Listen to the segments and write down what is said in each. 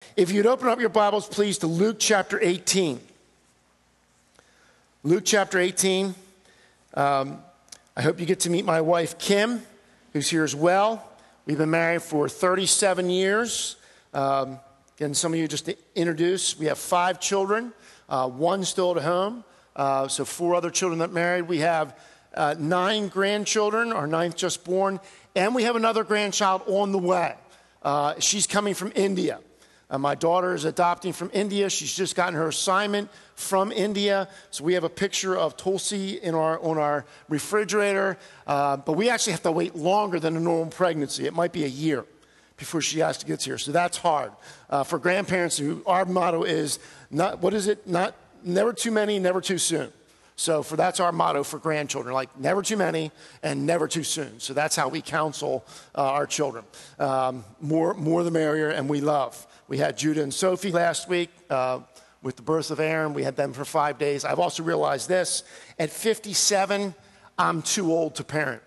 If you'd open up your Bibles, please, to Luke chapter 18. Luke chapter 18. I hope you get to meet my wife, Kim, who's here as well. We've been married for 37 years. Again, some of you just to introduce, we have 5 children, 1 still at home, so 4 other children that married. We have 9 grandchildren, our 9th just born, and we have another grandchild on the way. She's coming from India. My daughter is adopting from India. She's just gotten her assignment from India. So we have a picture of Tulsi on our refrigerator. But we actually have to wait longer than a normal pregnancy. It might be a year before she actually gets here. So that's hard. For grandparents, our motto is, never too many, never too soon. So that's our motto for grandchildren, like never too many and never too soon. So that's how we counsel our children. More the merrier, and we love. We had Judah and Sophie last week with the birth of Aaron. We had them for 5 days. I've also realized this. At 57, I'm too old to parent.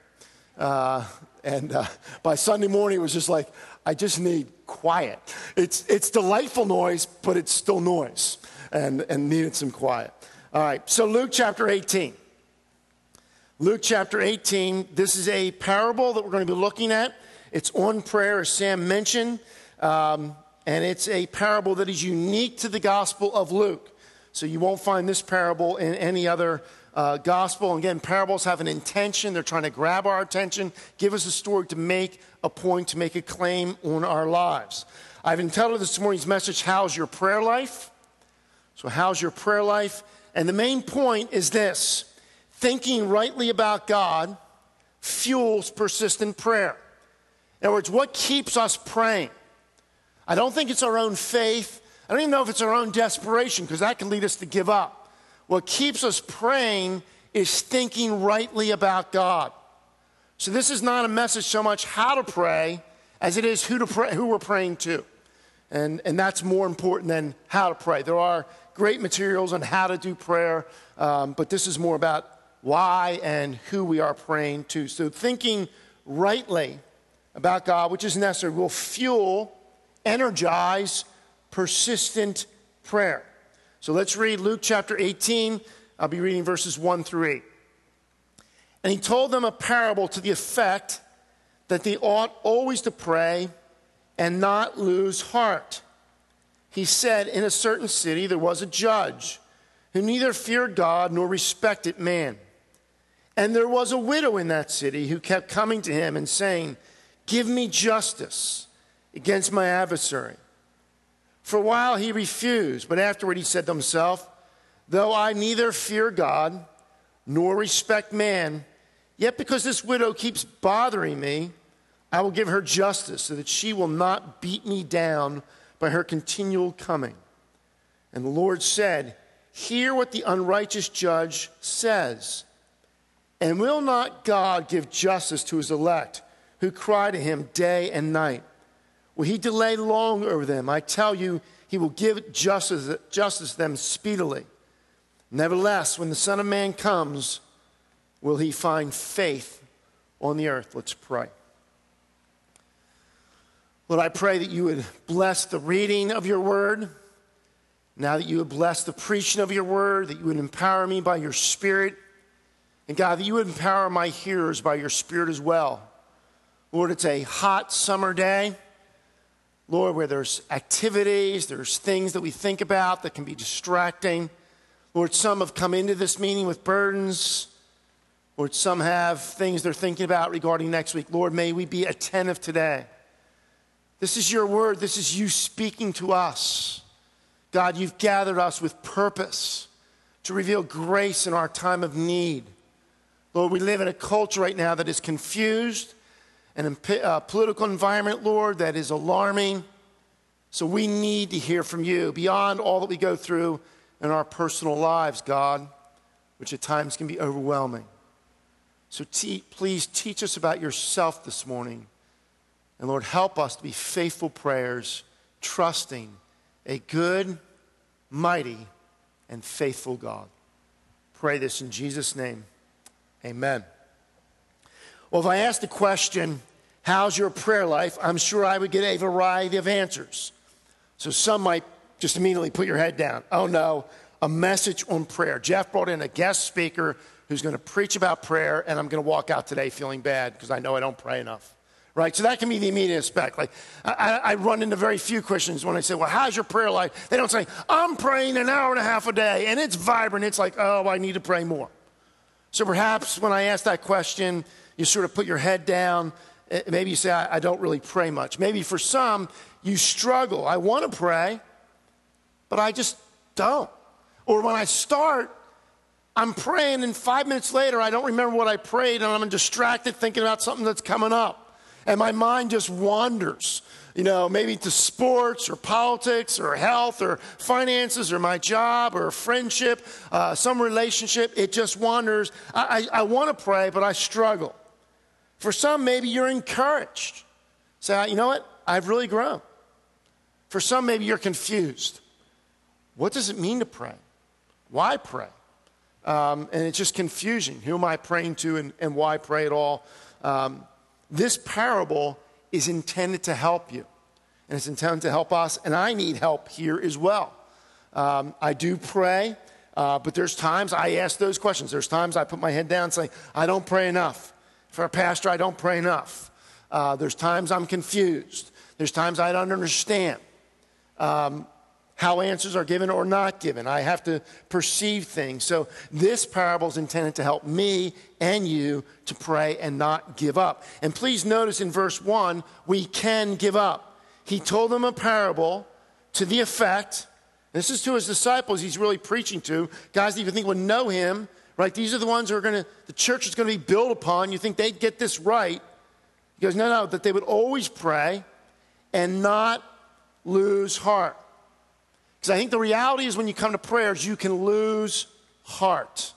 And by Sunday morning, it was just like, I just need quiet. It's delightful noise, but it's still noise and needed some quiet. All right, so Luke chapter 18. Luke chapter 18, this is a parable that we're going to be looking at. It's on prayer, as Sam mentioned. And it's a parable that is unique to the Gospel of Luke. So you won't find this parable in any other gospel. And again, parables have an intention. They're trying to grab our attention, give us a story to make a point, to make a claim on our lives. I've entitled this morning's message, How's Your Prayer Life? So how's your prayer life? And the main point is this: thinking rightly about God fuels persistent prayer. In other words, what keeps us praying? I don't think it's our own faith. I don't even know if it's our own desperation, because that can lead us to give up. What keeps us praying is thinking rightly about God. So this is not a message so much how to pray as it is who we're praying to. And that's more important than how to pray. There are great materials on how to do prayer, but this is more about why and who we are praying to. So thinking rightly about God, which is necessary, will energize persistent prayer. So let's read Luke chapter 18. I'll be reading verses 1 through 8. And he told them a parable to the effect that they ought always to pray and not lose heart. He said, in a certain city there was a judge who neither feared God nor respected man. And there was a widow in that city who kept coming to him and saying, "Give me justice against my adversary." For a while he refused, but afterward he said to himself, "Though I neither fear God nor respect man, yet because this widow keeps bothering me, I will give her justice so that she will not beat me down by her continual coming." And the Lord said, "Hear what the unrighteous judge says. And will not God give justice to his elect who cry to him day and night? Will he delay long over them? I tell you, he will give justice to them speedily. Nevertheless, when the Son of Man comes, will he find faith on the earth?" Let's pray. Lord, I pray that you would bless the reading of your word. Now that you would bless the preaching of your word, that you would empower me by your Spirit. And God, that you would empower my hearers by your Spirit as well. Lord, it's a hot summer day. Lord, where there's activities, there's things that we think about that can be distracting. Lord, some have come into this meeting with burdens. Lord, some have things they're thinking about regarding next week. Lord, may we be attentive today. This is your word. This is you speaking to us. God, you've gathered us with purpose to reveal grace in our time of need. Lord, we live in a culture right now that is confused, and a political environment, Lord, that is alarming. So we need to hear from you beyond all that we go through in our personal lives, God, which at times can be overwhelming. So please teach us about yourself this morning. And Lord, help us to be faithful prayers, trusting a good, mighty, and faithful God. Pray this in Jesus' name. Amen. Well, if I asked the question, how's your prayer life? I'm sure I would get a variety of answers. So some might just immediately put your head down. Oh no, a message on prayer. Jeff brought in a guest speaker who's going to preach about prayer, and I'm going to walk out today feeling bad because I know I don't pray enough. Right? So that can be the immediate aspect. Like, I run into very few Christians when I say, well, how's your prayer life? They don't say, I'm praying an hour and a half a day, and it's vibrant. It's like, oh, I need to pray more. So perhaps when I ask that question, you sort of put your head down. Maybe you say, I don't really pray much. Maybe for some, you struggle. I want to pray, but I just don't. Or when I start, I'm praying, and 5 minutes later, I don't remember what I prayed, and I'm distracted thinking about something that's coming up. And my mind just wanders, maybe to sports or politics or health or finances or my job or friendship, some relationship. It just wanders. I want to pray, but I struggle. For some, maybe you're encouraged. Say, you know what? I've really grown. For some, maybe you're confused. What does it mean to pray? Why pray? And it's just confusion. Who am I praying to and why pray at all? This parable is intended to help you, and it's intended to help us, and I need help here as well. I do pray, but there's times I ask those questions. There's times I put my head down and say, I don't pray enough. For a pastor, I don't pray enough. There's times I'm confused. There's times I don't understand how answers are given or not given. I have to perceive things. So this parable is intended to help me and you to pray and not give up. And please notice in verse 1, we can give up. He told them a parable to the effect, this is to his disciples he's really preaching to, guys that you think would know him, right? These are the ones who are the church is going to be built upon. You think they'd get this right. He goes, no, that they would always pray and not lose heart. Because I think the reality is when you come to prayers, you can lose heart.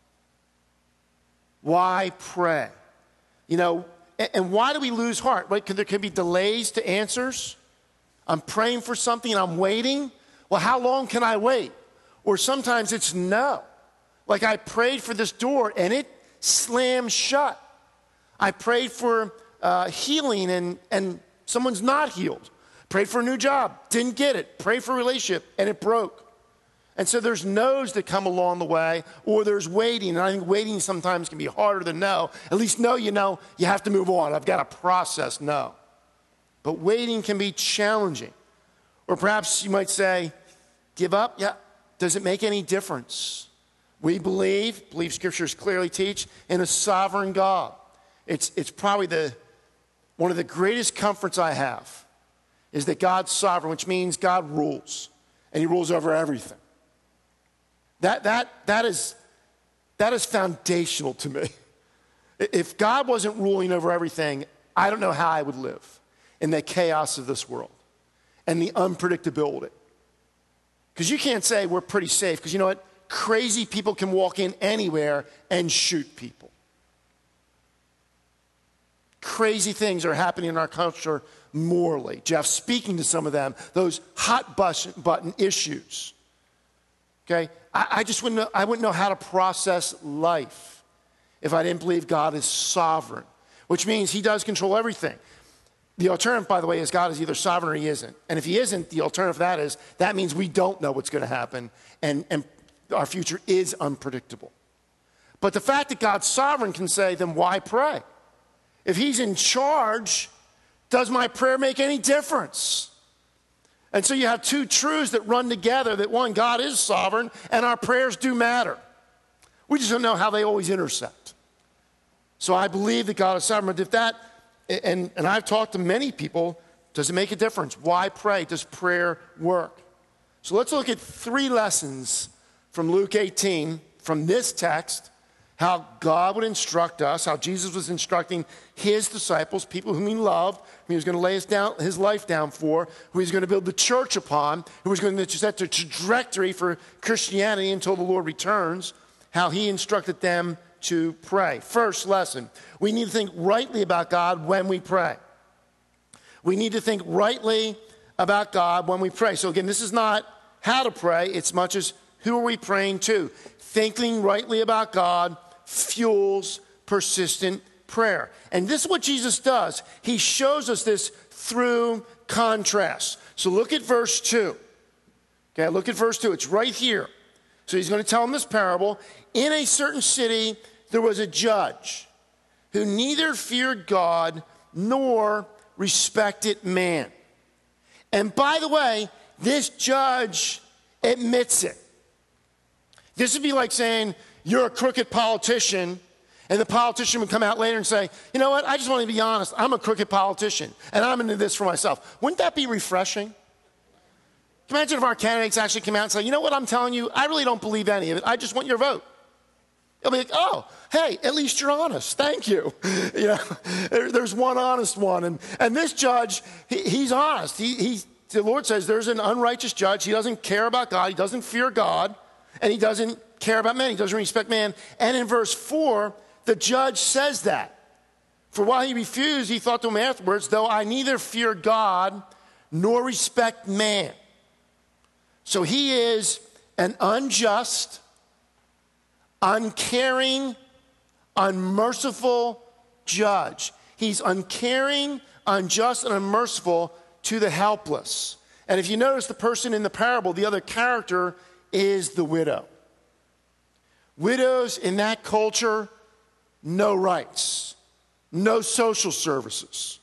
Why pray? And why do we lose heart? Right? There can be delays to answers. I'm praying for something and I'm waiting. Well, how long can I wait? Or sometimes it's no. Like I prayed for this door and it slammed shut. I prayed for healing and someone's not healed. Prayed for a new job, didn't get it. Prayed for a relationship, and it broke. And so there's no's that come along the way, or there's waiting. And I think waiting sometimes can be harder than no. At least no, you have to move on. I've got to process no. But waiting can be challenging. Or perhaps you might say, give up? Yeah. Does it make any difference? We believe scriptures clearly teach, in a sovereign God. It's probably one of the greatest comforts I have. Is that God's sovereign, which means God rules, and he rules over everything. That is foundational to me. If God wasn't ruling over everything, I don't know how I would live in the chaos of this world and the unpredictability. Because you can't say we're pretty safe, because you know what? Crazy people can walk in anywhere and shoot people. Crazy things are happening in our culture morally. Jeff's speaking to some of them, those hot button issues. Okay? I wouldn't know how to process life if I didn't believe God is sovereign, which means he does control everything. The alternative, by the way, is God is either sovereign or he isn't. And if he isn't, the alternative to that means we don't know what's going to happen, and our future is unpredictable. But the fact that God's sovereign can say, then why pray? If he's in charge, does my prayer make any difference? And so you have two truths that run together, that one, God is sovereign, and our prayers do matter. We just don't know how they always intersect. So I believe that God is sovereign. But if that, and I've talked to many people, does it make a difference? Why pray? Does prayer work? So let's look at 3 lessons from Luke 18, from this text, how God would instruct us, how Jesus was instructing his disciples, people whom he loved, whom he was going to lay his life down for, who he was going to build the church upon, who was going to set the trajectory for Christianity until the Lord returns, how he instructed them to pray. First lesson, we need to think rightly about God when we pray. We need to think rightly about God when we pray. So again, this is not how to pray, it's much as who are we praying to. Thinking rightly about God fuels persistent prayer. And this is what Jesus does. He shows us this through contrast. So look at verse 2. Okay, look at verse 2. It's right here. So he's going to tell him this parable. In a certain city, there was a judge who neither feared God nor respected man. And by the way, this judge admits it. This would be like saying you're a crooked politician, and the politician would come out later and say, you know what, I just want to be honest. I'm a crooked politician, and I'm into this for myself. Wouldn't that be refreshing? Imagine if our candidates actually came out and said, you know what I'm telling you, I really don't believe any of it. I just want your vote. They'll be like, oh, hey, at least you're honest. Thank you. You know, there's one honest one. And this judge, he's honest. The Lord says there's an unrighteous judge. He doesn't care about God. He doesn't fear God. And he doesn't care about man. He doesn't respect man. And in verse 4, the judge says that. For while he refused, he thought to him afterwards, though I neither fear God nor respect man. So he is an unjust, uncaring, unmerciful judge. He's uncaring, unjust, and unmerciful to the helpless. And if you notice the person in the parable, the other character is the widow. Widows in that culture, no rights, no social services.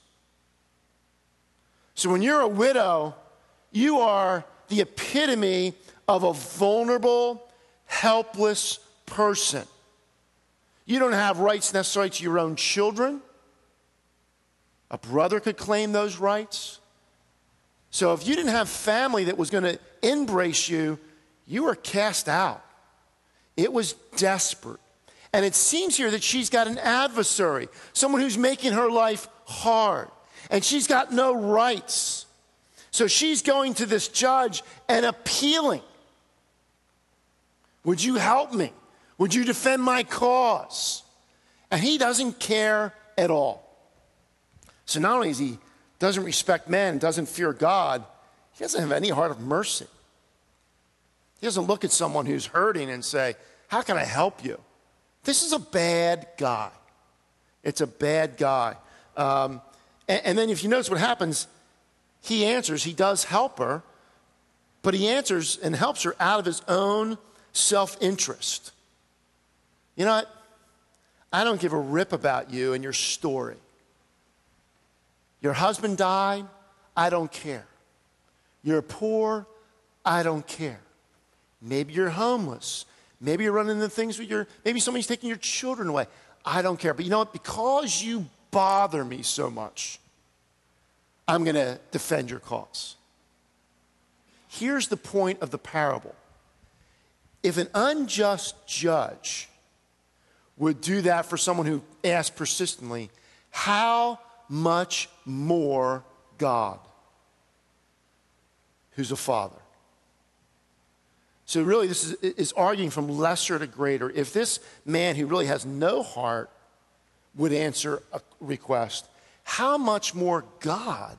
So when you're a widow, you are the epitome of a vulnerable, helpless person. You don't have rights necessary to your own children. A brother could claim those rights. So if you didn't have family that was going to embrace you, you were cast out. It was desperate. And it seems here that she's got an adversary, someone who's making her life hard. And she's got no rights. So she's going to this judge and appealing. Would you help me? Would you defend my cause? And he doesn't care at all. So not only is he doesn't respect man, doesn't fear God, he doesn't have any heart of mercy. He doesn't look at someone who's hurting and say, how can I help you? This is a bad guy. It's a bad guy. And then if you notice what happens, he answers, he does help her, but he answers and helps her out of his own self-interest. You know what? I don't give a rip about you and your story. Your husband died, I don't care. You're poor, I don't care. Maybe you're homeless. Maybe you're running into things with maybe somebody's taking your children away. I don't care. But you know what? Because you bother me so much, I'm going to defend your cause. Here's the point of the parable. If an unjust judge would do that for someone who asked persistently, how much more God, who's a father? So really this is arguing from lesser to greater. If this man who really has no heart would answer a request, how much more God,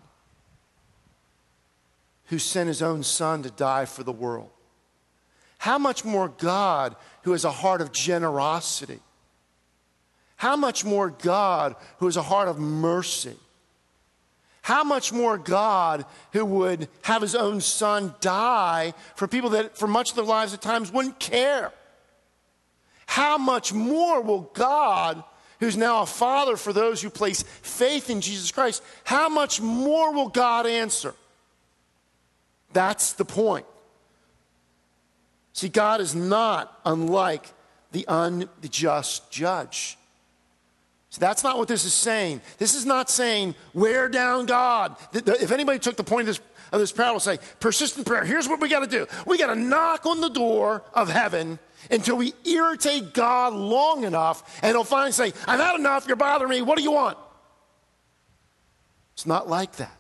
who sent his own son to die for the world? How much more God, who has a heart of generosity? How much more God, who has a heart of mercy? How much more God, who would have his own son die for people that for much of their lives at times wouldn't care? How much more will God, who's now a father for those who place faith in Jesus Christ, how much more will God answer? That's the point. See, God is not unlike the unjust judge. So that's not what this is saying. This is not saying, wear down God. If anybody took the point of this parable, say, persistent prayer, here's what we got to do. We got to knock on the door of heaven until we irritate God long enough, and he'll finally say, I've had enough, you're bothering me, what do you want? It's not like that.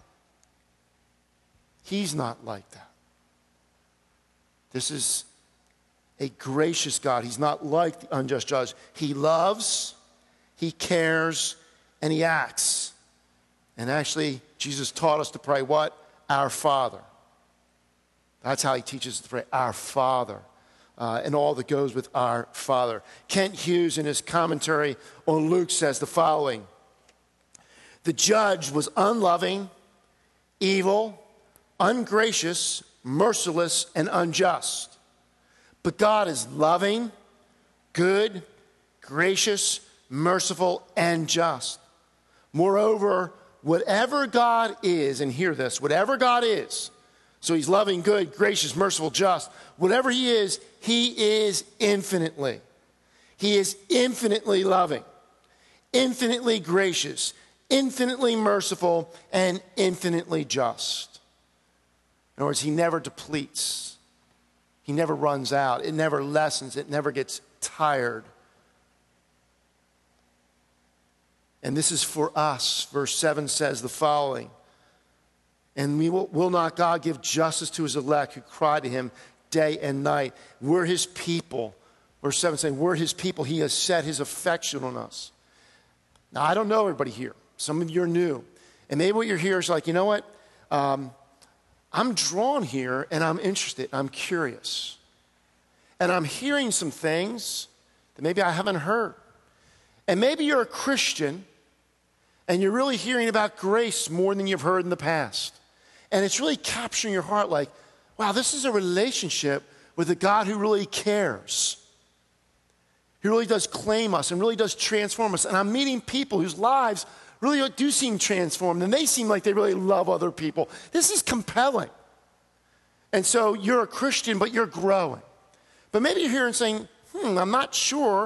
He's not like that. This is a gracious God. He's not like the unjust judge. He loves, he cares, and he acts. And actually, Jesus taught us to pray what? Our Father. That's how he teaches us to pray, our Father. And all that goes with our Father. Kent Hughes, in his commentary on Luke, says the following. The judge was unloving, evil, ungracious, merciless, and unjust. But God is loving, good, gracious, merciful, and just. Moreover, whatever God is, and hear this, whatever God is, so he's loving, good, gracious, merciful, just, whatever he is infinitely. He is infinitely loving, infinitely gracious, infinitely merciful, and infinitely just. In other words, he never depletes. He never runs out. It never lessens. It never gets tired. And this is for us. Verse 7 says the following. And will not God give justice to his elect who cry to him day and night? We're his people. Verse 7 saying, we're his people. He has set his affection on us. Now, I don't know everybody here. Some of you are new. And maybe what you're here is like, you know what? I'm drawn here and I'm interested. I'm curious. And I'm hearing some things that maybe I haven't heard. And maybe you're a Christian and you're really hearing about grace more than you've heard in the past. And it's really capturing your heart like, wow, this is a relationship with a God who really cares. He really does claim us and really does transform us. And I'm meeting people whose lives really do seem transformed, and they seem like they really love other people. This is compelling. And so you're a Christian, but you're growing. But maybe you're here and saying, I'm not sure.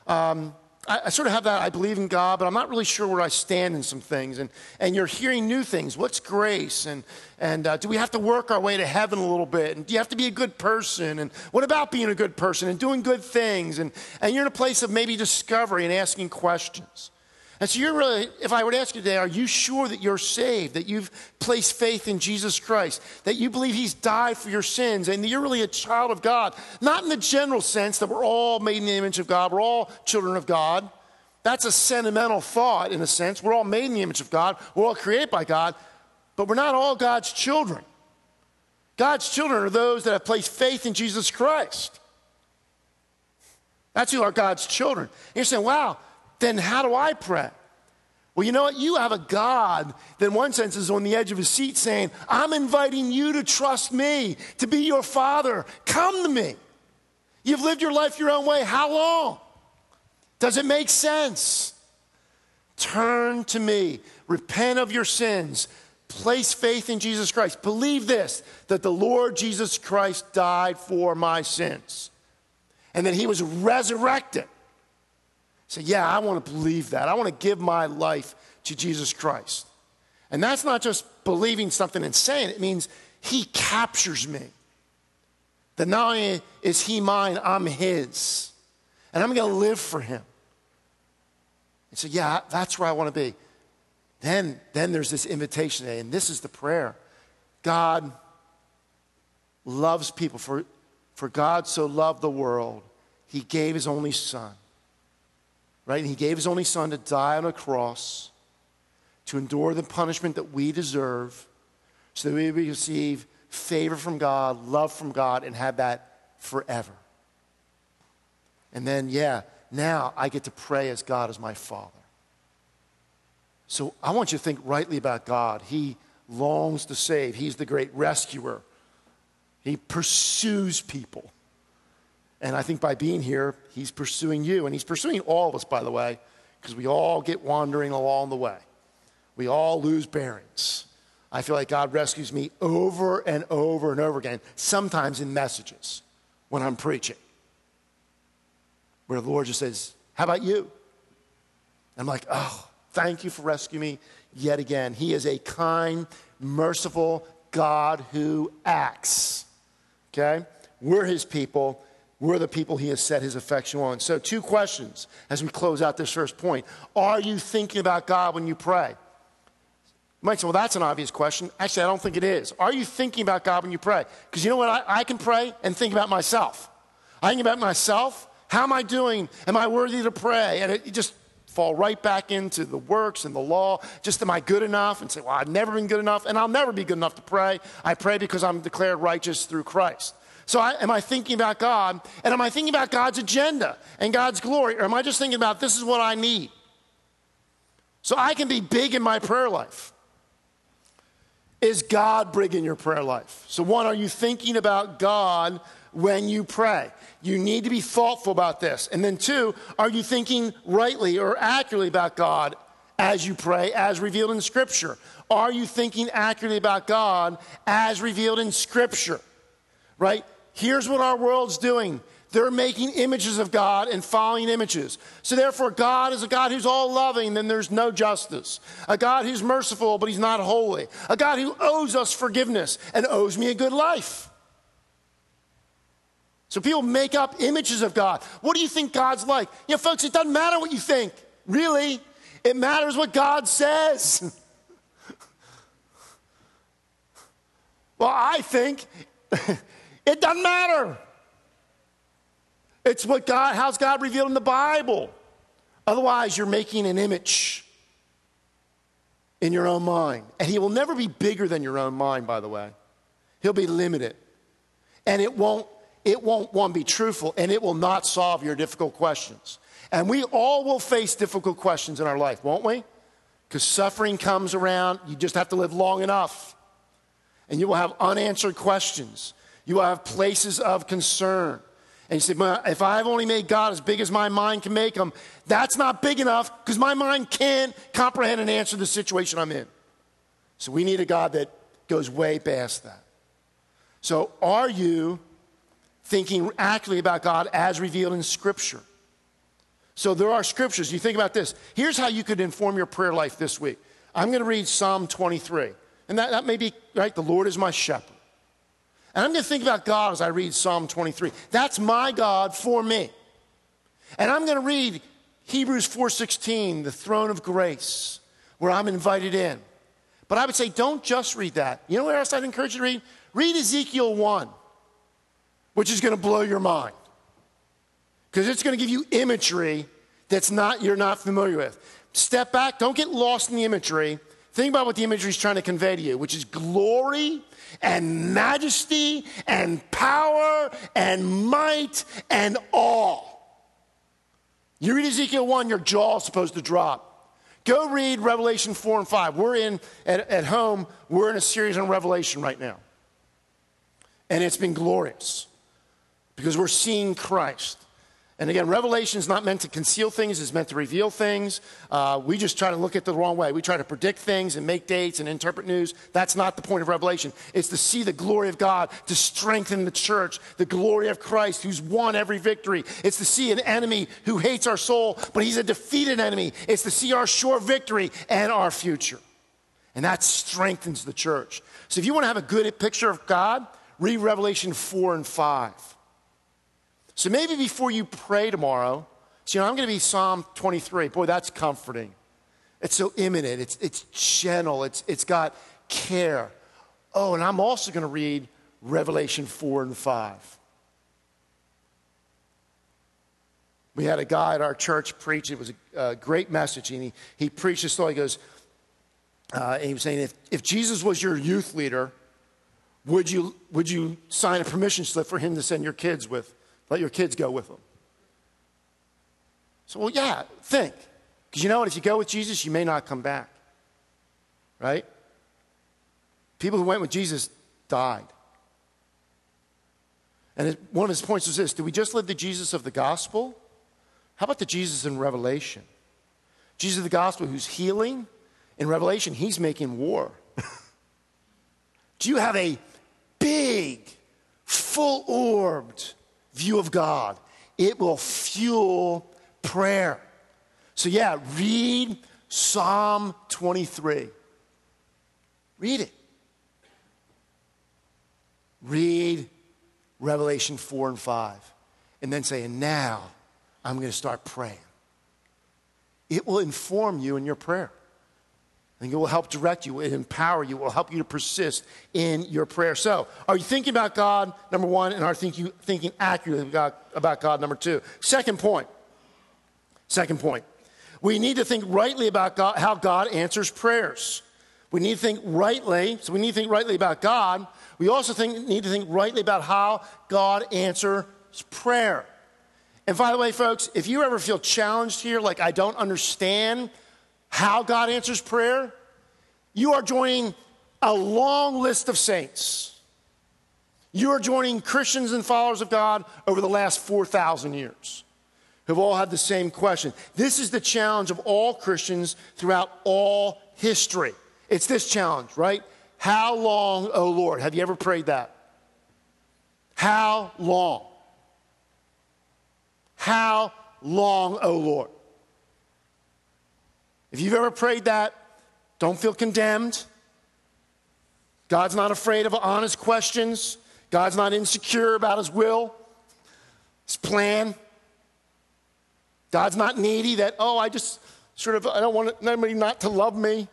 I sort of have that, I believe in God, but I'm not really sure where I stand in some things. And you're hearing new things. What's grace? And do we have to work our way to heaven a little bit? And do you have to be a good person? And what about being a good person and doing good things? And you're in a place of maybe discovery and asking questions. And so you're really, if I were to ask you today, are you sure that you're saved, that you've placed faith in Jesus Christ, that you believe he's died for your sins, and that you're really a child of God? Not in the general sense that we're all made in the image of God, we're all children of God. That's a sentimental thought in a sense. We're all made in the image of God, we're all created by God, but we're not all God's children. God's children are those that have placed faith in Jesus Christ. That's who are God's children. And you're saying, wow, then how do I pray? Well, you know what? You have a God that in one sense is on the edge of his seat saying, I'm inviting you to trust me, to be your father. Come to me. You've lived your life your own way. How long? Does it make sense? Turn to me. Repent of your sins. Place faith in Jesus Christ. Believe this, that the Lord Jesus Christ died for my sins and that he was resurrected. Say, yeah, I want to believe that. I want to give my life to Jesus Christ. And that's not just believing something and saying it. It means he captures me. That not only is he mine, I'm his. And I'm going to live for him. And so, yeah, that's where I want to be. Then there's this invitation today, and this is the prayer. God loves people. For God so loved the world, he gave his only son. Right? And he gave his only son to die on a cross, to endure the punishment that we deserve, so that we would receive favor from God, love from God, and have that forever. And then, now I get to pray as God is my Father. So I want you to think rightly about God. He longs to save. He's the great rescuer. He pursues people. And I think by being here, he's pursuing you. And he's pursuing all of us, by the way, because we all get wandering along the way. We all lose bearings. I feel like God rescues me over and over and over again, sometimes in messages when I'm preaching, where the Lord just says, how about you? I'm like, oh, thank you for rescuing me yet again. He is a kind, merciful God who acts. Okay? We're his people. We're the people he has set his affection on. So 2 questions as we close out this first point. Are you thinking about God when you pray? You might say, well, that's an obvious question. Actually, I don't think it is. Are you thinking about God when you pray? Because you know what? I can pray and think about myself. I think about myself. How am I doing? Am I worthy to pray? And it just fall right back into the works and the law. Just am I good enough? And say, well, I've never been good enough, and I'll never be good enough to pray. I pray because I'm declared righteous through Christ. So am I thinking about God, and am I thinking about God's agenda and God's glory, or am I just thinking about this is what I need? So I can be big in my prayer life. Is God big in your prayer life? So one, are you thinking about God when you pray? You need to be thoughtful about this. And then two, are you thinking rightly or accurately about God as you pray, as revealed in Scripture? Are you thinking accurately about God as revealed in Scripture? Right? Here's what our world's doing. They're making images of God and following images. So therefore, God is a God who's all loving, then there's no justice. A God who's merciful, but he's not holy. A God who owes us forgiveness and owes me a good life. So people make up images of God. What do you think God's like? You know, folks, it doesn't matter what you think. Really, it matters what God says. Well, I think it doesn't matter. It's what God, how's God revealed in the Bible? Otherwise, you're making an image in your own mind. And he will never be bigger than your own mind, by the way. He'll be limited. And it won't one, be truthful, and it will not solve your difficult questions. And we all will face difficult questions in our life, won't we? Because suffering comes around. You just have to live long enough. And you will have unanswered questions. You will have places of concern. And you say, well, if I've only made God as big as my mind can make him, that's not big enough because my mind can't comprehend and answer the situation I'm in. So we need a God that goes way past that. So are you thinking accurately about God as revealed in Scripture? So there are scriptures. You think about this. Here's how you could inform your prayer life this week. I'm going to read Psalm 23. And that may be, right, the Lord is my shepherd. And I'm going to think about God as I read Psalm 23. That's my God for me. And I'm going to read Hebrews 4:16, the throne of grace, where I'm invited in. But I would say don't just read that. You know what else I'd encourage you to read? Read Ezekiel 1, which is going to blow your mind. Because it's going to give you imagery you're not familiar with. Step back. Don't get lost in the imagery. Think about what the imagery is trying to convey to you, which is glory and majesty and power and might and awe. You read Ezekiel 1, your jaw is supposed to drop. Go read Revelation 4 and 5. At home, we're in a series on Revelation right now. And it's been glorious because we're seeing Christ. And again, Revelation is not meant to conceal things, it's meant to reveal things. We just try to look at it the wrong way. We try to predict things and make dates and interpret news. That's not the point of Revelation. It's to see the glory of God, to strengthen the church, the glory of Christ who's won every victory. It's to see an enemy who hates our soul, but he's a defeated enemy. It's to see our sure victory and our future. And that strengthens the church. So if you want to have a good picture of God, read Revelation 4 and 5. So maybe before you pray tomorrow, I'm going to be Psalm 23. Boy, that's comforting. It's so imminent. It's gentle. It's got care. Oh, and I'm also going to read Revelation 4 and 5. We had a guy at our church preach. It was a great message. And he preached this story. He goes, and he was saying, if Jesus was your youth leader, would you sign a permission slip for him to send your kids with? Let your kids go with them. So, well, yeah, think. Because you know what? If you go with Jesus, you may not come back. Right? People who went with Jesus died. And one of his points was this: do we just live the Jesus of the gospel? How about the Jesus in Revelation? Jesus of the gospel who's healing. In Revelation, he's making war. Do you have a big, full-orbed view of God? It will fuel prayer. So yeah, read Psalm 23. Read it. Read Revelation 4 and 5. And then say, and now I'm going to start praying. It will inform you in your prayer. I think it will help direct you, it will empower you, it will help you to persist in your prayer. So, are you thinking about God, number one, and are you thinking accurately about God, number two? Second point. We need to think rightly about God, how God answers prayers. We need to think rightly, so we need to think rightly about God. We also need to think rightly about how God answers prayer. And by the way, folks, if you ever feel challenged here, like I don't understand how God answers prayer, you are joining a long list of saints. You are joining Christians and followers of God over the last 4,000 years who've all had the same question. This is the challenge of all Christians throughout all history. It's this challenge, right? How long, O Lord? Have you ever prayed that? How long? How long, O Lord? If you've ever prayed that, don't feel condemned. God's not afraid of honest questions. God's not insecure about his will, his plan. God's not needy that, I don't want anybody not to love me.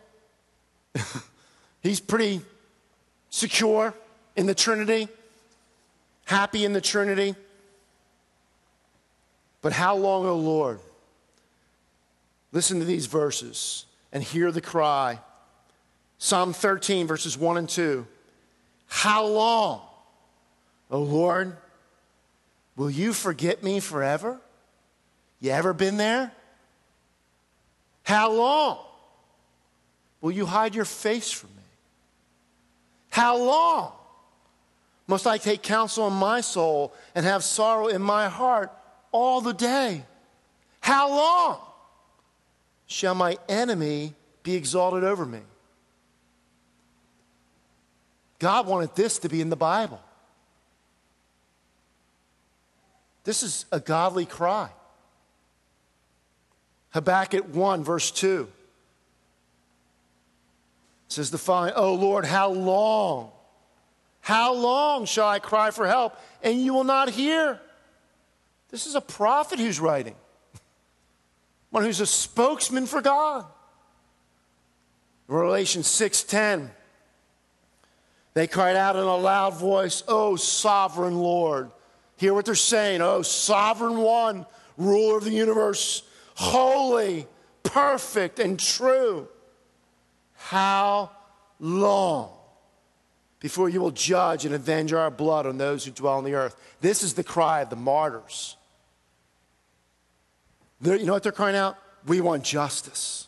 He's pretty secure in the Trinity, happy in the Trinity. But how long, O Lord? Listen to these verses and hear the cry. Psalm 13, verses 1 and 2. How long, O Lord, will you forget me forever? You ever been there? How long will you hide your face from me? How long must I take counsel in my soul and have sorrow in my heart all the day? How long shall my enemy be exalted over me? God wanted this to be in the Bible. This is a godly cry. Habakkuk 1, verse 2 says the following, "O Lord, how long shall I cry for help, and you will not hear?" This is a prophet who's writing, one who's a spokesman for God. Revelation 6:10, they cried out in a loud voice, "O sovereign Lord." Hear what they're saying. "O sovereign one, ruler of the universe, holy, perfect, and true. How long before you will judge and avenge our blood on those who dwell on the earth?" This is the cry of the martyrs. You know what they're crying out? We want justice.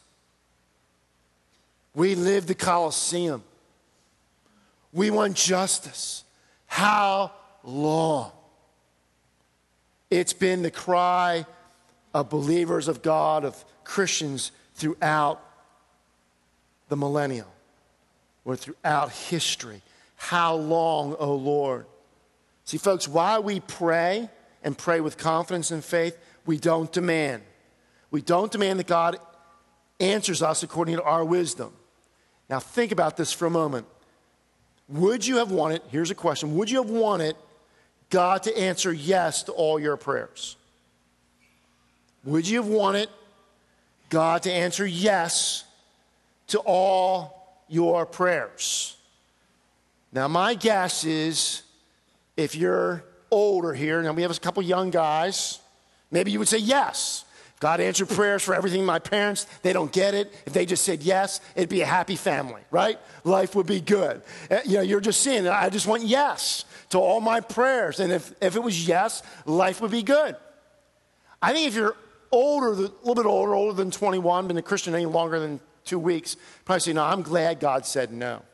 We live the Colosseum. We want justice. How long? It's been the cry of believers of God, of Christians throughout the millennium or throughout history. How long, O Lord? See, folks, why we pray and pray with confidence and faith, we don't demand. We don't demand that God answers us according to our wisdom. Now think about this for a moment. Would you have wanted, here's a question, would you have wanted God to answer yes to all your prayers? Would you have wanted God to answer yes to all your prayers? Now, my guess is if you're older here, now we have a couple young guys, maybe you would say yes. God answered prayers for everything. My parents, they don't get it. If they just said yes, it'd be a happy family, right? Life would be good. You're just seeing it. I just want yes to all my prayers. And if it was yes, life would be good. I think if you're older, a little bit older than 21, been a Christian any longer than 2 weeks, probably say, no, I'm glad God said no.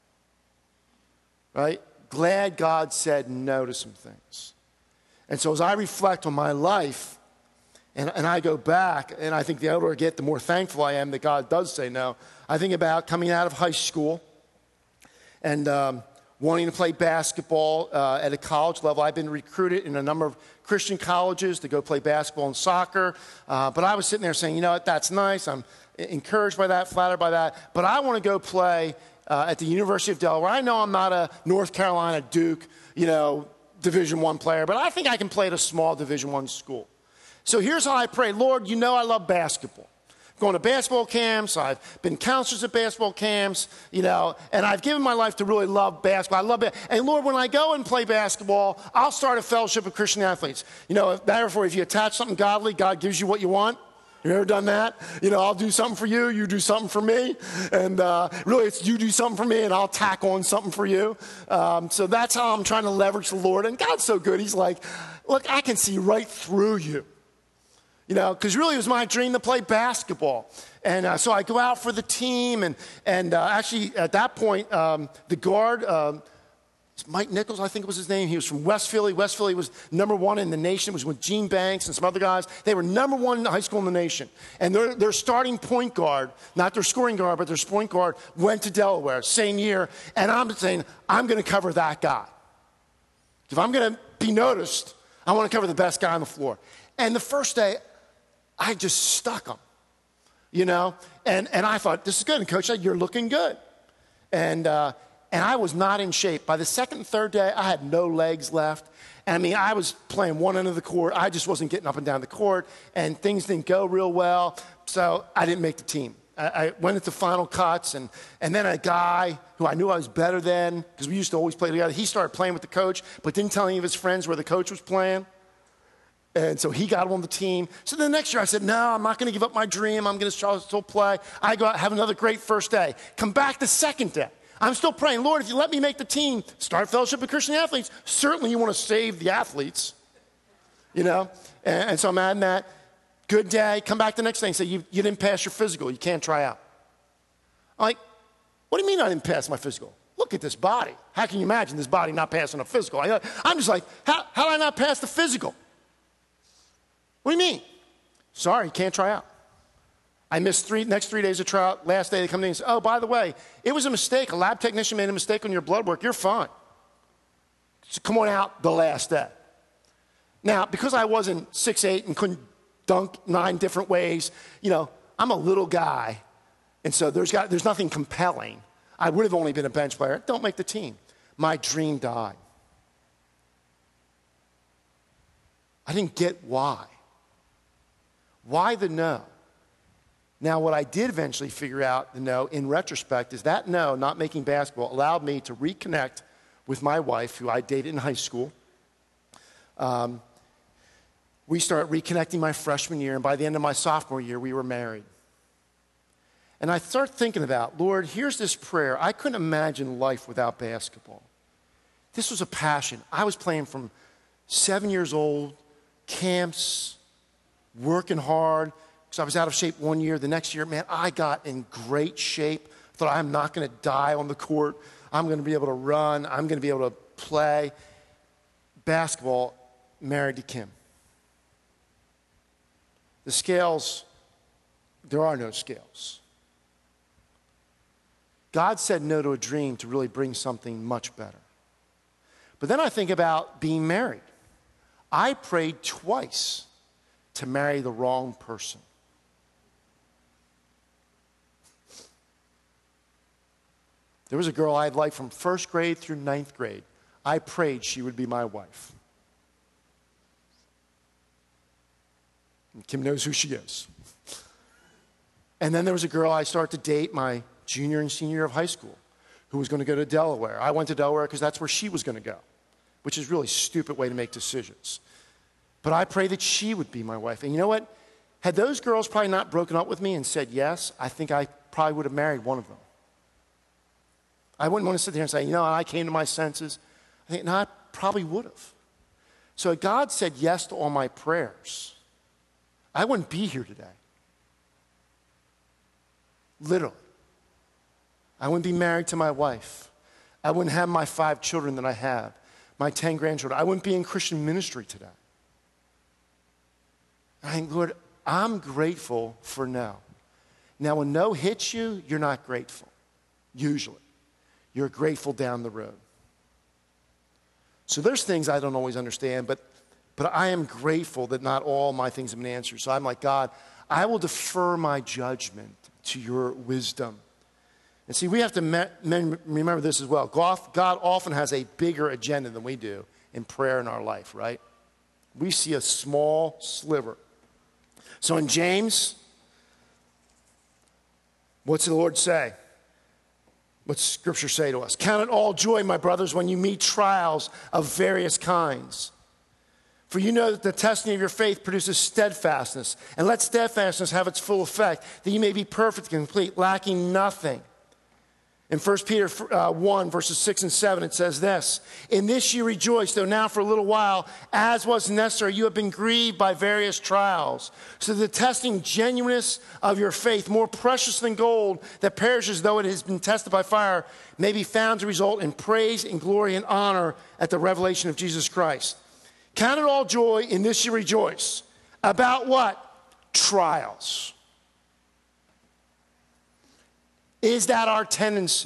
Right? Glad God said no to some things. And so as I reflect on my life, and I go back, and I think the older I get, the more thankful I am that God does say no. I think about coming out of high school and wanting to play basketball at a college level. I've been recruited in a number of Christian colleges to go play basketball and soccer. But I was sitting there saying, you know what, that's nice. I'm encouraged by that, flattered by that. But I want to go play at the University of Delaware. I know I'm not a North Carolina Duke, Division I player, but I think I can play at a small Division I school. So here's how I pray. Lord, you know I love basketball. I'm going to basketball camps. I've been counselors at basketball camps, and I've given my life to really love basketball. I love it. And Lord, when I go and play basketball, I'll start a fellowship of Christian athletes. Therefore, if you attach something godly, God gives you what you want. You ever done that? I'll do something for you, you do something for me. And really, it's you do something for me, and I'll tack on something for you. So that's how I'm trying to leverage the Lord. And God's so good. He's like, look, I can see right through you. because really it was my dream to play basketball. And so I go out for the team, and actually at that point, the guard, Mike Nichols, I think was his name. He was from West Philly. West Philly was #1 in the nation. It was with Gene Banks and some other guys. They were #1 in high school in the nation. And their starting point guard, not their scoring guard, but their point guard, went to Delaware, same year. And I'm saying, I'm going to cover that guy. If I'm going to be noticed, I want to cover the best guy on the floor. And the first day, I just stuck him, And I thought, this is good. And Coach said, you're looking good. And I was not in shape. By the second and third day, I had no legs left. And I was playing one end of the court. I just wasn't getting up and down the court. And things didn't go real well. So I didn't make the team. I went into final cuts. And then a guy who I knew I was better than, because we used to always play together, he started playing with the coach, but didn't tell any of his friends where the coach was playing. And so he got on the team. So the next year I said, no, I'm not going to give up my dream. I'm going to still play. I go out, have another great first day. Come back the second day. I'm still praying, Lord, if you let me make the team, start Fellowship of Christian Athletes, certainly you want to save the athletes, And so I'm adding that. Good day. Come back the next day and say, you didn't pass your physical. You can't try out. I'm like, what do you mean I didn't pass my physical? Look at this body. How can you imagine this body not passing a physical? I'm just like, how did I not pass the physical? What do you mean? Sorry, you can't try out. I missed next 3 days of tryout. Last day they come in and say, oh, by the way, it was a mistake. A lab technician made a mistake on your blood work. You're fine. So come on out the last day. Now, because I wasn't 6'8" and couldn't dunk 9 different ways, I'm a little guy. And so there's nothing compelling. I would have only been a bench player. Don't make the team. My dream died. I didn't get why. Why the no? Now, what I did eventually figure out, the no, in retrospect, is that no, not making basketball, allowed me to reconnect with my wife, who I dated in high school. We started reconnecting my freshman year, and by the end of my sophomore year, we were married. And I started thinking about, Lord, here's this prayer. I couldn't imagine life without basketball. This was a passion. I was playing from 7 years old, camps, working hard, because I was out of shape one year. The next year, man, I got in great shape. I thought, I'm not going to die on the court. I'm going to be able to run. I'm going to be able to play basketball, married to Kim. The scales, there are no scales. God said no to a dream to really bring something much better. But then I think about being married. I prayed twice to marry the wrong person. There was a girl I had liked from first grade through 9th grade. I prayed she would be my wife. And Kim knows who she is. And then there was a girl I started to date my junior and senior year of high school who was going to go to Delaware. I went to Delaware because that's where she was going to go, which is a really stupid way to make decisions. But I prayed that she would be my wife. And you know what? Had those girls probably not broken up with me and said yes, I think I probably would have married one of them. I wouldn't want to sit there and say, I came to my senses. I think, no, I probably would have. So if God said yes to all my prayers, I wouldn't be here today. Literally. I wouldn't be married to my wife. I wouldn't have my 5 children that I have, my 10 grandchildren. I wouldn't be in Christian ministry today. I think, Lord, I'm grateful for no. Now, when no hits you, you're not grateful, usually. You're grateful down the road. So there's things I don't always understand, but I am grateful that not all my things have been answered. So I'm like, God, I will defer my judgment to your wisdom. And see, we have to remember this as well. God often has a bigger agenda than we do in prayer in our life, right? We see a small sliver. So in James, what's the Lord say? What's Scripture say to us? Count it all joy, my brothers, when you meet trials of various kinds. For you know that the testing of your faith produces steadfastness. And let steadfastness have its full effect, that you may be perfect and complete, lacking nothing. In 1 Peter 1, verses 6 and 7, it says this: "In this you rejoice, though now for a little while, as was necessary, you have been grieved by various trials, so the testing genuineness of your faith, more precious than gold that perishes though it has been tested by fire, may be found to result in praise and glory and honor at the revelation of Jesus Christ. Count it all joy, in this you rejoice." About what? Trials. Is that our tendency?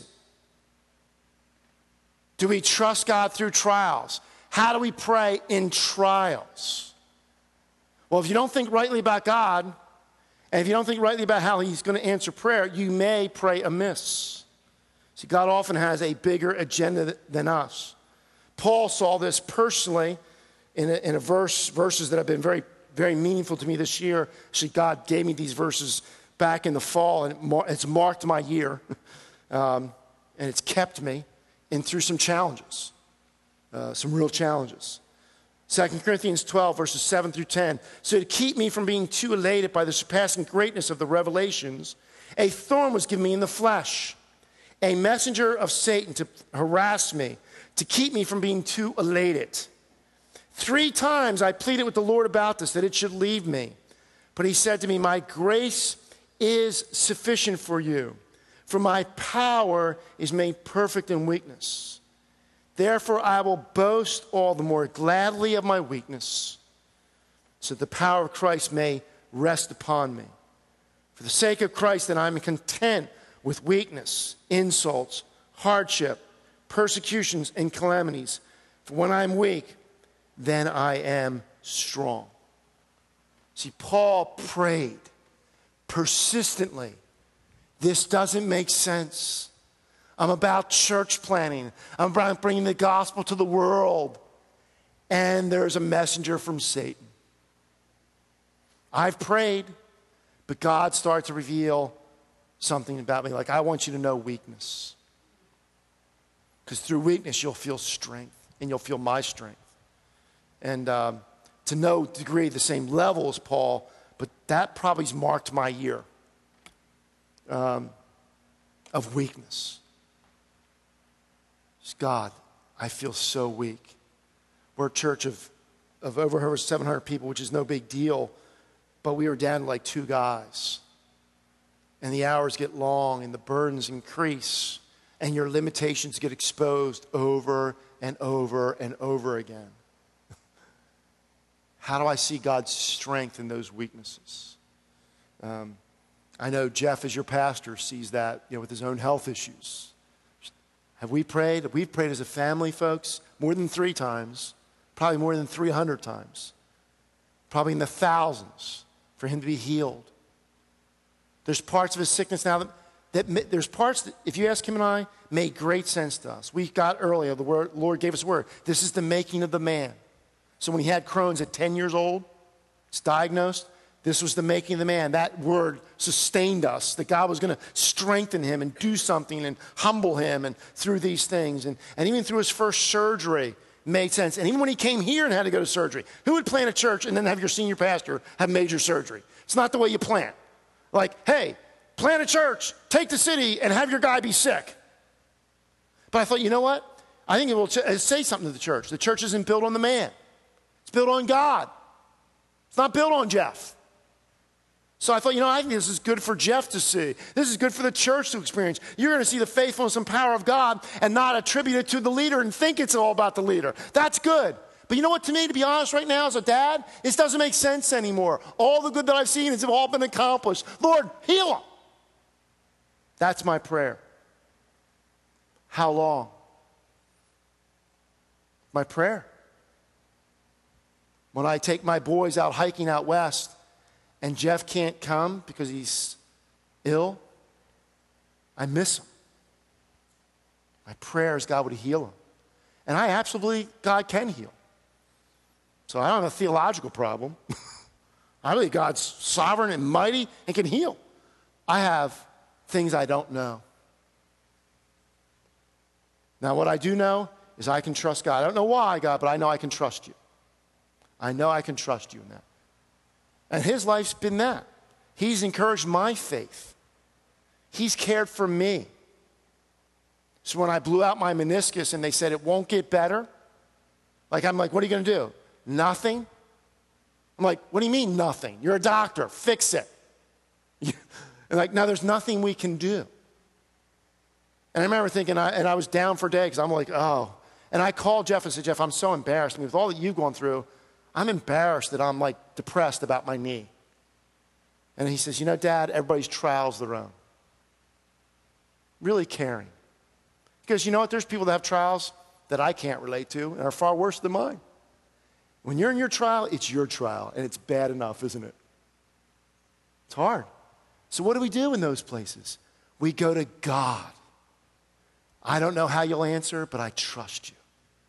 Do we trust God through trials? How do we pray in trials? Well, if you don't think rightly about God, and if you don't think rightly about how he's going to answer prayer, you may pray amiss. See, God often has a bigger agenda than us. Paul saw this personally in a verses that have been very, very meaningful to me this year. Actually, God gave me these verses back in the fall, and it's marked my year, and it's kept me in through some challenges, some real challenges. 2 Corinthians 12, verses 7 through 10. "So to keep me from being too elated by the surpassing greatness of the revelations, a thorn was given me in the flesh, a messenger of Satan to harass me, to keep me from being too elated. 3 times I pleaded with the Lord about this, that it should leave me. But he said to me, my grace is sufficient for you, for my power is made perfect in weakness. Therefore I will boast all the more gladly of my weakness, so that the power of Christ may rest upon me. For the sake of Christ, then I am content with weakness, insults, hardship, persecutions, and calamities. For when I am weak, then I am strong." See, Paul prayed persistently. This doesn't make sense. I'm about church planning. I'm about bringing the gospel to the world. And there's a messenger from Satan. I've prayed, but God started to reveal something about me. Like, I want you to know weakness. Because through weakness, you'll feel strength, and you'll feel my strength. And to no degree the same level as Paul, but that probably's marked my year of weakness. Just, God, I feel so weak. We're a church of over 700 people, which is no big deal, but we were down to like 2 guys. And the hours get long, and the burdens increase, and your limitations get exposed over and over and over again. How do I see God's strength in those weaknesses? I know Jeff, as your pastor, sees that, with his own health issues. Have we prayed? We've prayed as a family, folks, more than 3 times, probably more than 300 times, probably in the thousands, for him to be healed. There's parts of his sickness now that there's parts that, if you ask him and I, made great sense to us. We got earlier, the Lord gave us a word. This is the making of the man. So when he had Crohn's at 10 years old, it's diagnosed, this was the making of the man. That word sustained us, that God was going to strengthen him and do something and humble him and through these things. And even through his first surgery, made sense. And even when he came here and had to go to surgery, who would plant a church and then have your senior pastor have major surgery? It's not the way you plant. Like, hey, plant a church, take the city, and have your guy be sick. But I thought, you know what? I think it will say something to the church. The church isn't built on the man. It's built on God. It's not built on Jeff. So I thought, I think this is good for Jeff to see. This is good for the church to experience. You're going to see the faithfulness and power of God and not attribute it to the leader and think it's all about the leader. That's good. But you know what, to me, to be honest right now as a dad, this doesn't make sense anymore. All the good that I've seen has all been accomplished. Lord, heal him. That's my prayer. How long? My prayer. When I take my boys out hiking out west and Jeff can't come because he's ill, I miss him. My prayer is God would heal him. And I absolutely believe God can heal. So I don't have a theological problem. I believe God's sovereign and mighty and can heal. I have things I don't know. Now, what I do know is I can trust God. I don't know why, God, but I know I can trust you. I know I can trust you in that. And his life's been that. He's encouraged my faith. He's cared for me. So when I blew out my meniscus and they said it won't get better, I'm like, what are you going to do? Nothing? I'm like, what do you mean nothing? You're a doctor. Fix it. And no, there's nothing we can do. And I remember thinking, and I was down for a day because I'm like, oh. And I called Jeff and said, Jeff, I'm so embarrassed. I mean, with all that you've gone through, I'm embarrassed that I'm depressed about my knee. And he says, Dad, everybody's trial's their own. Really caring. Because you know what? There's people that have trials that I can't relate to and are far worse than mine. When you're in your trial, it's your trial, and it's bad enough, isn't it? It's hard. So what do we do in those places? We go to God. I don't know how you'll answer, but I trust you.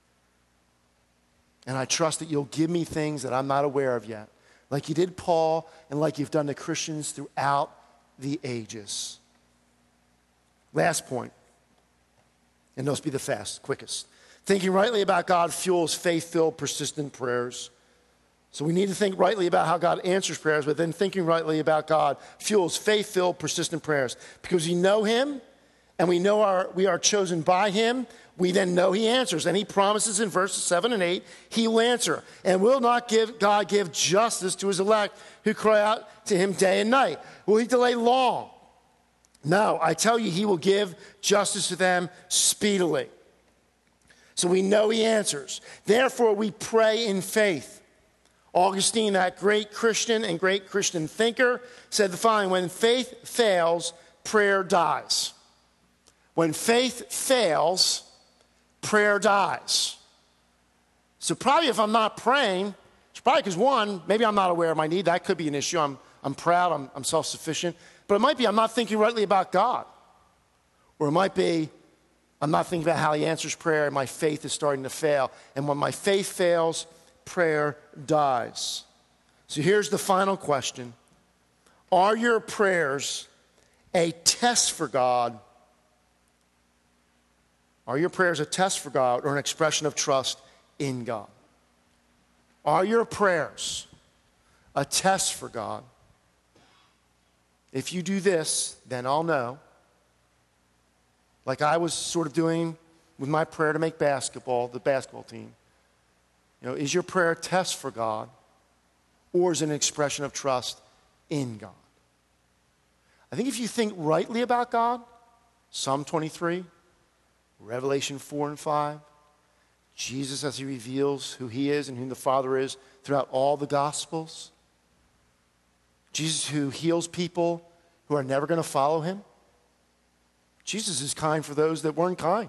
And I trust that you'll give me things that I'm not aware of yet, like you did Paul and like you've done to Christians throughout the ages. Last point, and those be the quickest. Thinking rightly about God fuels faith-filled, persistent prayers. So we need to think rightly about how God answers prayers, but then thinking rightly about God fuels faith-filled, persistent prayers. Because we know him, and we know we are chosen by him, we then know he answers. And he promises in verses 7 and 8, he will answer. And will not God give justice to his elect who cry out to him day and night? Will he delay long? No, I tell you, he will give justice to them speedily. So we know he answers. Therefore, we pray in faith. Augustine, that great Christian and great Christian thinker, said the following: when faith fails, prayer dies. When faith fails, prayer dies. So probably if I'm not praying, it's probably because, one, maybe I'm not aware of my need. That could be an issue. I'm proud. I'm self-sufficient. But it might be I'm not thinking rightly about God. Or it might be I'm not thinking about how he answers prayer and my faith is starting to fail. And when my faith fails, prayer dies. So here's the final question. Are your prayers a test for God? Are your prayers a test for God or an expression of trust in God? Are your prayers a test for God? If you do this, then I'll know. Like I was sort of doing with my prayer to make the basketball team. Is your prayer a test for God or is it an expression of trust in God? I think if you think rightly about God, Psalm 23, Revelation 4 and 5, Jesus as he reveals who he is and who the Father is throughout all the Gospels, Jesus who heals people who are never going to follow him. Jesus is kind for those that weren't kind.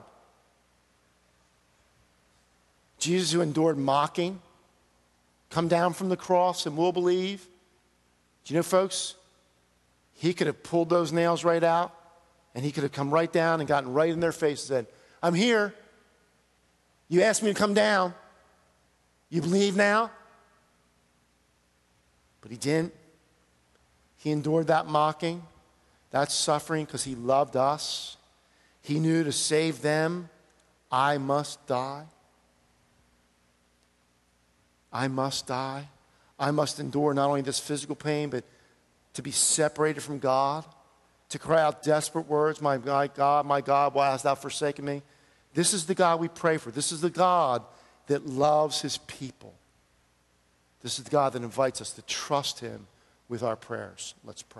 Jesus who endured mocking, come down from the cross and will believe. Do you know, folks, he could have pulled those nails right out and he could have come right down and gotten right in their face and said, I'm here. You asked me to come down. You believe now? But he didn't. He endured that mocking, that suffering because he loved us. He knew to save them, I must die. I must die. I must endure not only this physical pain, but to be separated from God, to cry out desperate words, my God, why hast thou forsaken me? This is the God we pray for. This is the God that loves his people. This is the God that invites us to trust him with our prayers. Let's pray.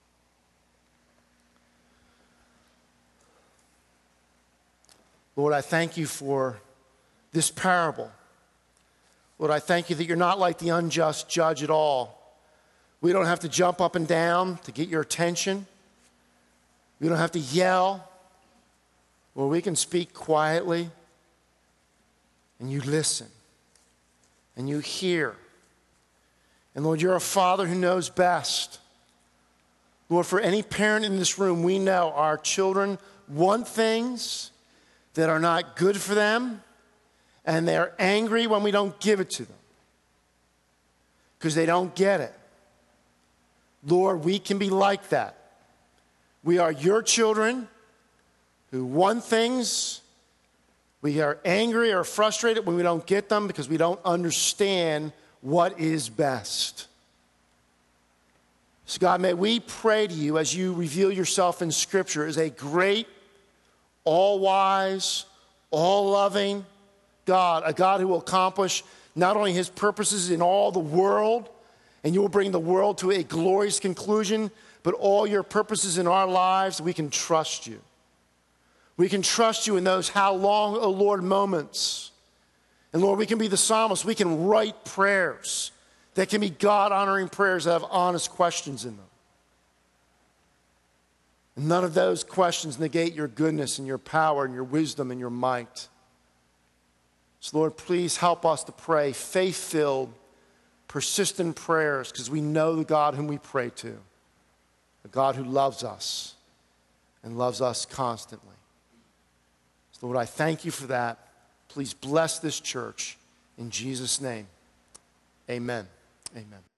Lord, I thank you for this parable. Lord, I thank you that you're not like the unjust judge at all. We don't have to jump up and down to get your attention. We don't have to yell. Lord, we can speak quietly, and you listen, and you hear. And Lord, you're a father who knows best. Lord, for any parent in this room, we know our children want things that are not good for them, and they're angry when we don't give it to them because they don't get it. Lord, we can be like that. We are your children who want things. We are angry or frustrated when we don't get them because we don't understand what is best. So God, may we pray to you as you reveal yourself in Scripture as a great, all-wise, all-loving God, a God who will accomplish not only his purposes in all the world, and you will bring the world to a glorious conclusion, but all your purposes in our lives, we can trust you. We can trust you in those how long, O Lord, moments. And Lord, we can be the psalmist. We can write prayers that can be God-honoring prayers that have honest questions in them. And none of those questions negate your goodness and your power and your wisdom and your might. So Lord, please help us to pray faith-filled, persistent prayers, because we know the God whom we pray to, a God who loves us and loves us constantly. So Lord, I thank you for that. Please bless this church. In Jesus' name, amen. Amen.